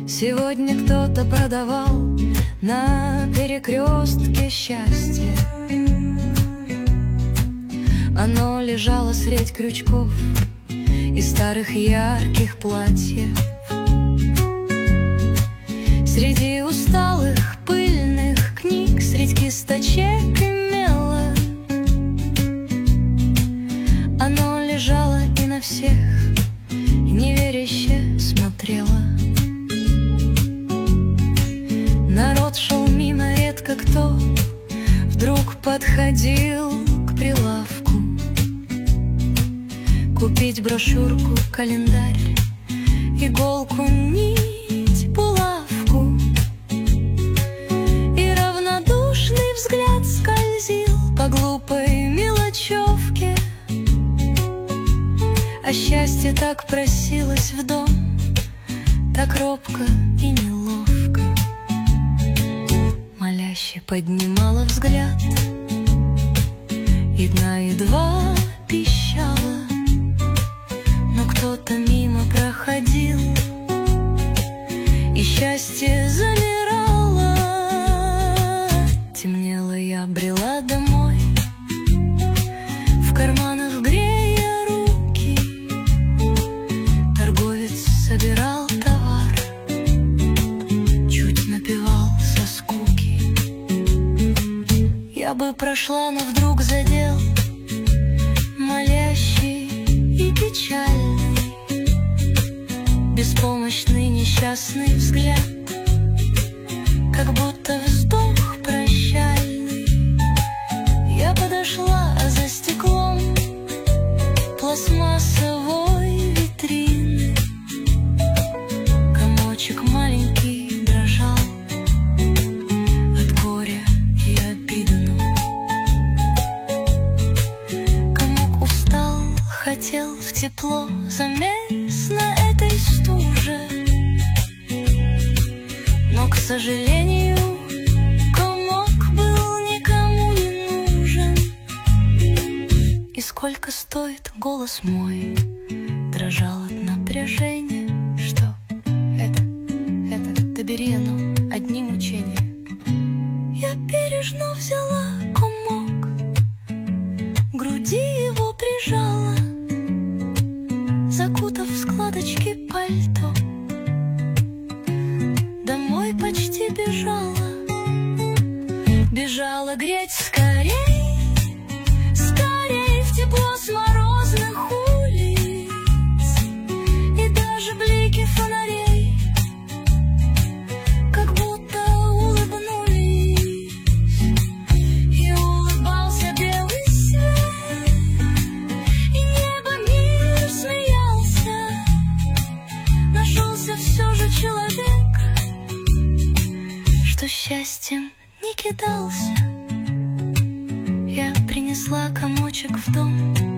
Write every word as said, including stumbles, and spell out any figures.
Сегодня кто-то продавал на перекрестке счастье. Оно лежало средь крючков и старых ярких платьев. Среди усталых пыльных книг, средь кисточек и мела, оно лежало и на всех и неверяще смотрело. Народ шел мимо, редко кто вдруг подходил к прилавку купить брошюрку, календарь, иголку, нить, булавку. И равнодушный взгляд скользил по глупой мелочевке, а счастье так просилось в дом, так робко и неловко. Моляще поднимала взгляд, и дна едва пищала, но кто-то мимо проходил, и счастье замирало. Темнело, я брела домой, в карманах грея руки. Торговец собирал товар, чуть напевал со скуки. Я бы прошла, но вдруг задел молящий и печальный, беспомощный несчастный взгляд, как будто вздох прощальный. Я подошла, а за стеклом пластмассовой витрины комочек маленький дрожал от горя и обиды. Комок устал, хотел в тепло, замерз на этой стуже, но, к сожалению, комок был никому не нужен. И сколько стоит голос мой, дрожал от напряжения. Что это, это, да бери оно, одни мучения. Я бережно взяла комок, к груди его прижала, закутав в складочки пальто. Домой почти бежала, бежала греть скорей, скорей в тепло с морозных улиц. И даже блики фонарей как будто улыбнулись, и улыбался белый свет, и небо мир смеялся. Нашелся все же человек, что счастьем не кидался. Я принесла комочек в дом,